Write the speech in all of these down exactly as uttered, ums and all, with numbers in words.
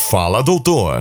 Fala, doutor.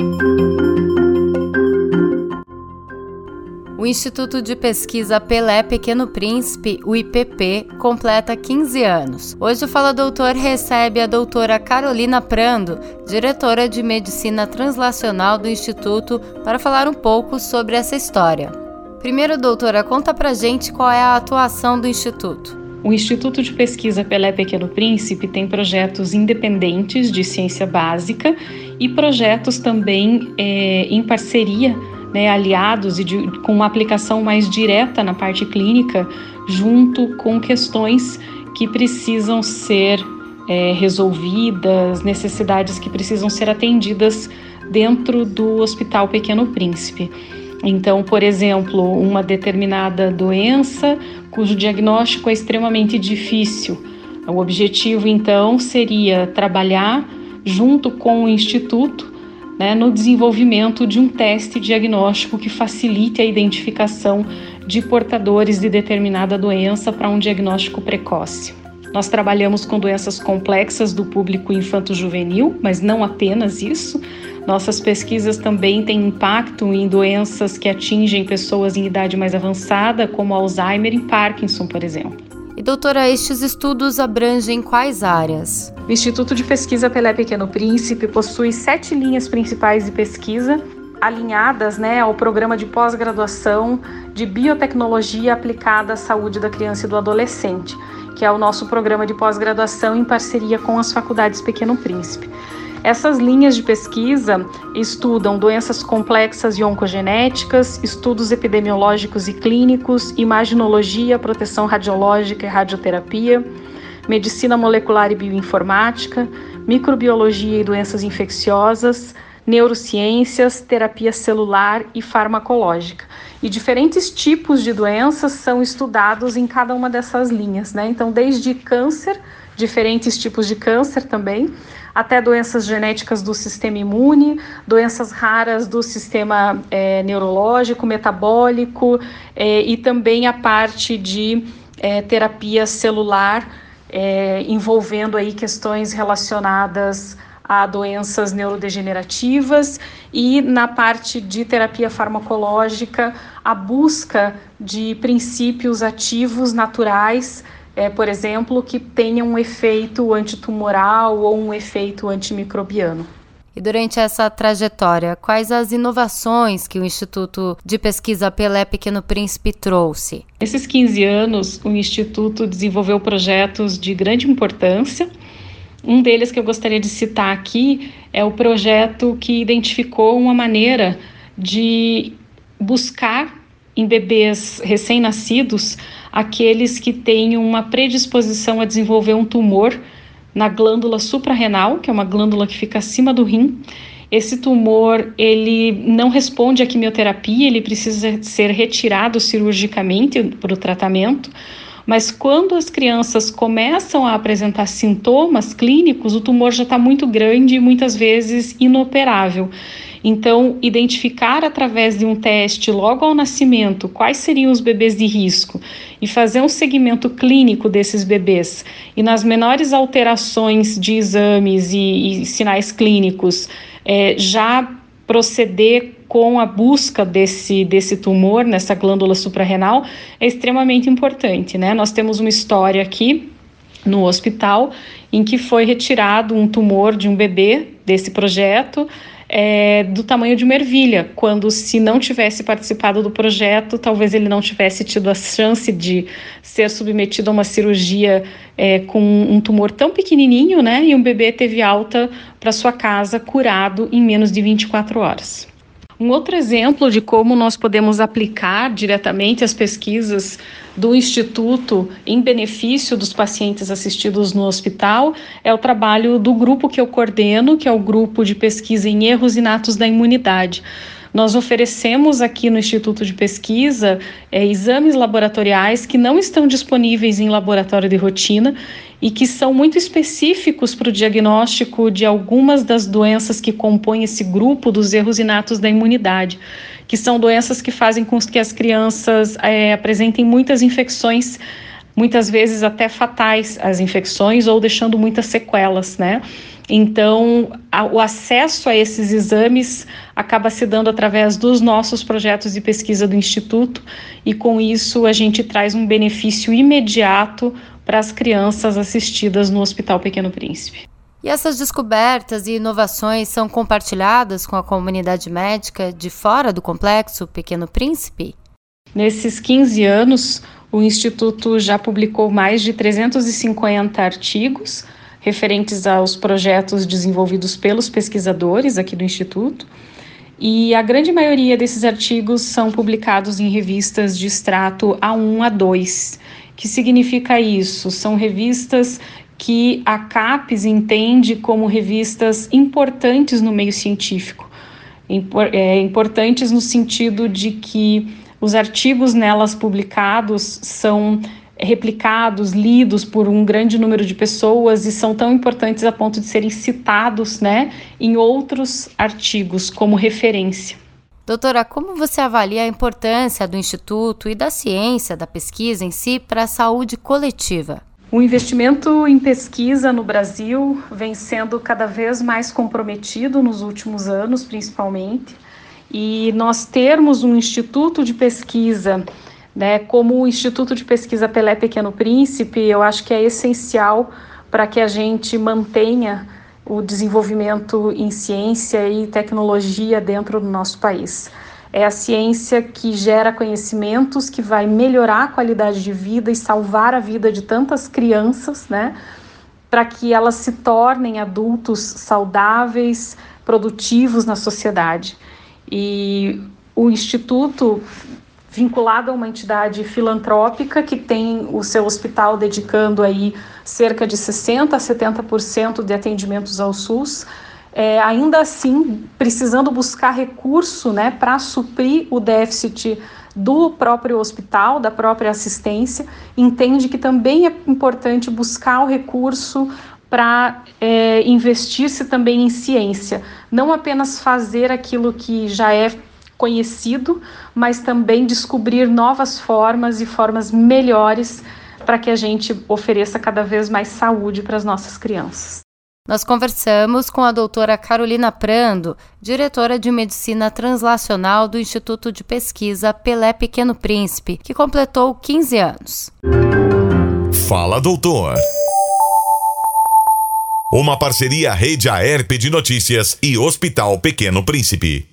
O Instituto de Pesquisa Pelé Pequeno Príncipe, o I P P, completa quinze anos. Hoje o Fala Doutor recebe a doutora Carolina Prando, diretora de Medicina Translacional do Instituto, para falar um pouco sobre essa história. Primeiro, doutora, conta pra gente qual é a atuação do Instituto. O Instituto de Pesquisa Pelé Pequeno Príncipe tem projetos independentes de ciência básica e projetos também é, em parceria, né, aliados e de, com uma aplicação mais direta na parte clínica, junto com questões que precisam ser é, resolvidas, necessidades que precisam ser atendidas dentro do Hospital Pequeno Príncipe. Então, por exemplo, uma determinada doença cujo diagnóstico é extremamente difícil. O objetivo, então, seria trabalhar junto com o Instituto, né, no desenvolvimento de um teste diagnóstico que facilite a identificação de portadores de determinada doença para um diagnóstico precoce. Nós trabalhamos com doenças complexas do público infanto-juvenil, mas não apenas isso. Nossas pesquisas também têm impacto em doenças que atingem pessoas em idade mais avançada, como Alzheimer e Parkinson, por exemplo. E doutora, estes estudos abrangem quais áreas? O Instituto de Pesquisa Pelé Pequeno Príncipe possui sete linhas principais de pesquisa, alinhadas, né, ao programa de pós-graduação de Biotecnologia aplicada à saúde da criança e do adolescente, que é o nosso programa de pós-graduação em parceria com as faculdades Pequeno Príncipe. Essas linhas de pesquisa estudam doenças complexas e oncogenéticas, estudos epidemiológicos e clínicos, imaginologia, proteção radiológica e radioterapia, medicina molecular e bioinformática, microbiologia e doenças infecciosas, neurociências, terapia celular e farmacológica. E diferentes tipos de doenças são estudados em cada uma dessas linhas, né? Então, desde câncer, diferentes tipos de câncer também, até doenças genéticas do sistema imune, doenças raras do sistema é, neurológico, metabólico, é, e também a parte de é, terapia celular, é, envolvendo aí questões relacionadas a doenças neurodegenerativas, e na parte de terapia farmacológica, a busca de princípios ativos naturais, É, por exemplo, que tenham um efeito antitumoral ou um efeito antimicrobiano. E durante essa trajetória, quais as inovações que o Instituto de Pesquisa Pelé Pequeno Príncipe trouxe? Nesses quinze anos, o Instituto desenvolveu projetos de grande importância. Um deles que eu gostaria de citar aqui é o projeto que identificou uma maneira de buscar em bebês recém-nascidos aqueles que têm uma predisposição a desenvolver um tumor na glândula suprarrenal, que é uma glândula que fica acima do rim. Esse tumor, ele não responde à quimioterapia, ele precisa ser retirado cirurgicamente para o tratamento, mas quando as crianças começam a apresentar sintomas clínicos, o tumor já está muito grande e muitas vezes inoperável. Então, identificar através de um teste logo ao nascimento quais seriam os bebês de risco e fazer um segmento clínico desses bebês e nas menores alterações de exames e, e sinais clínicos, é, já proceder com a busca desse, desse tumor nessa glândula suprarrenal é extremamente importante, né? Nós temos uma história aqui no hospital em que foi retirado um tumor de um bebê desse projeto, É, do tamanho de uma ervilha, quando se não tivesse participado do projeto, talvez ele não tivesse tido a chance de ser submetido a uma cirurgia é, com um tumor tão pequenininho, né? E um bebê teve alta para sua casa, curado em menos de vinte e quatro horas. Um outro exemplo de como nós podemos aplicar diretamente as pesquisas do Instituto em benefício dos pacientes assistidos no hospital é o trabalho do grupo que eu coordeno, que é o grupo de pesquisa em erros inatos da imunidade. Nós oferecemos aqui no Instituto de Pesquisa é, exames laboratoriais que não estão disponíveis em laboratório de rotina e que são muito específicos para o diagnóstico de algumas das doenças que compõem esse grupo dos erros inatos da imunidade, que são doenças que fazem com que as crianças é, apresentem muitas infecções muitas vezes até fatais às infecções ou deixando muitas sequelas, né? Então, a, o acesso a esses exames acaba se dando através dos nossos projetos de pesquisa do Instituto e, com isso, a gente traz um benefício imediato para as crianças assistidas no Hospital Pequeno Príncipe. E essas descobertas e inovações são compartilhadas com a comunidade médica de fora do Complexo Pequeno Príncipe? Nesses quinze anos, o Instituto já publicou mais de trezentos e cinquenta artigos referentes aos projetos desenvolvidos pelos pesquisadores aqui do Instituto, e a grande maioria desses artigos são publicados em revistas de extrato A um a dois. Que significa isso? São revistas que a CAPES entende como revistas importantes no meio científico, Impor, é, importantes no sentido de que os artigos nelas publicados são replicados, lidos por um grande número de pessoas e são tão importantes a ponto de serem citados, né, em outros artigos como referência. Doutora, como você avalia a importância do Instituto e da ciência, da pesquisa em si, para a saúde coletiva? O investimento em pesquisa no Brasil vem sendo cada vez mais comprometido nos últimos anos, principalmente, e nós termos um instituto de pesquisa, né, como o Instituto de Pesquisa Pelé Pequeno Príncipe, eu acho que é essencial para que a gente mantenha o desenvolvimento em ciência e tecnologia dentro do nosso país. É a ciência que gera conhecimentos, que vai melhorar a qualidade de vida e salvar a vida de tantas crianças, né, para que elas se tornem adultos saudáveis, produtivos na sociedade. E o Instituto, vinculado a uma entidade filantrópica que tem o seu hospital dedicando aí cerca de sessenta a setenta por cento de atendimentos ao SUS, é, ainda assim precisando buscar recurso, né, para suprir o déficit do próprio hospital, da própria assistência, entende que também é importante buscar o recurso para é, investir-se também em ciência, não apenas fazer aquilo que já é conhecido, mas também descobrir novas formas e formas melhores para que a gente ofereça cada vez mais saúde para as nossas crianças. Nós conversamos com a doutora Carolina Prando, diretora de Medicina Translacional do Instituto de Pesquisa Pelé Pequeno Príncipe, que completou quinze anos. Fala, doutor! Uma parceria Rede Aerp de Notícias e Hospital Pequeno Príncipe.